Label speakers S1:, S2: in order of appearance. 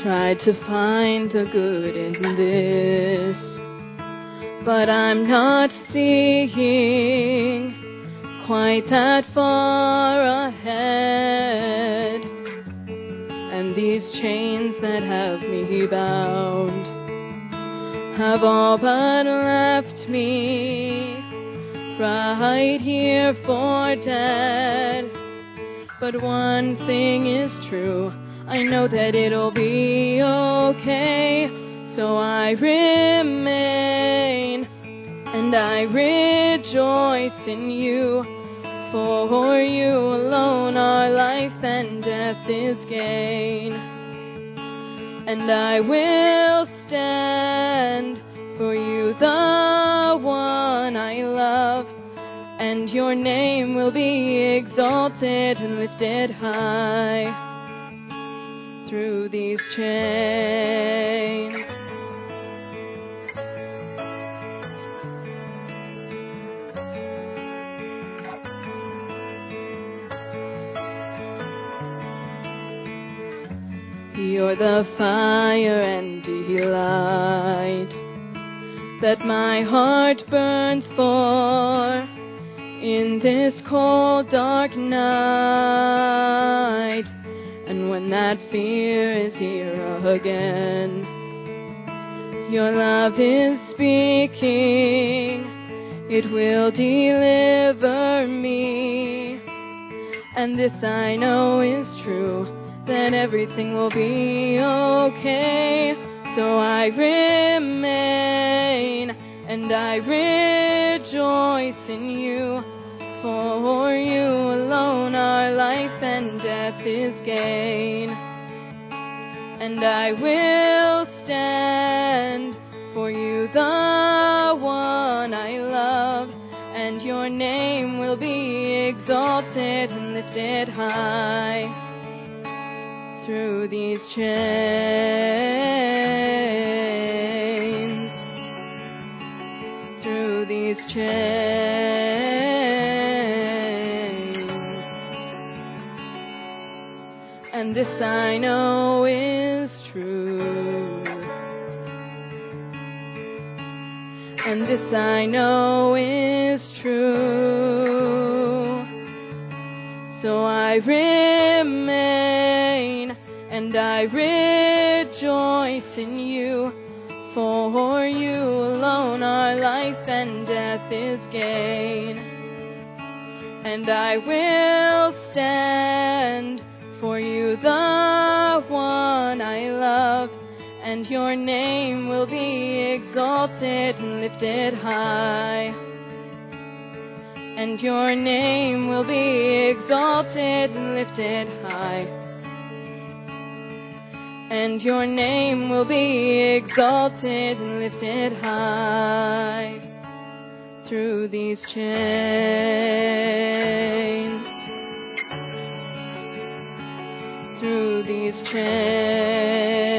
S1: tried to find the good in this, but I'm not seeing quite that far ahead. And these chains that have me bound have all but left me right here for dead. But one thing is true, I know that it'll be okay. So I remain and I rejoice in you. For you alone are life and death is gain. And I will stand for you, the one I love, and your name will be exalted and lifted high through these chains. You're the fire and delight that my heart burns for in this cold, dark night. And when that fear is here again, your love is speaking. It will deliver me. And this I know is true, that everything will be okay. So I remain and I rejoice in you. For you alone are life and death is gain. And I will stand for you, the one I love, and your name will be exalted and lifted high through these chains, through these chains. And this I know is true, and this I know is true. So I remain and I rejoice in you. For you alone are life and death is gain. And I will stand for you, the one I love, and your name will be exalted and lifted high. And your name will be exalted and lifted high. And your name will be exalted and lifted high through these chains, through these chains.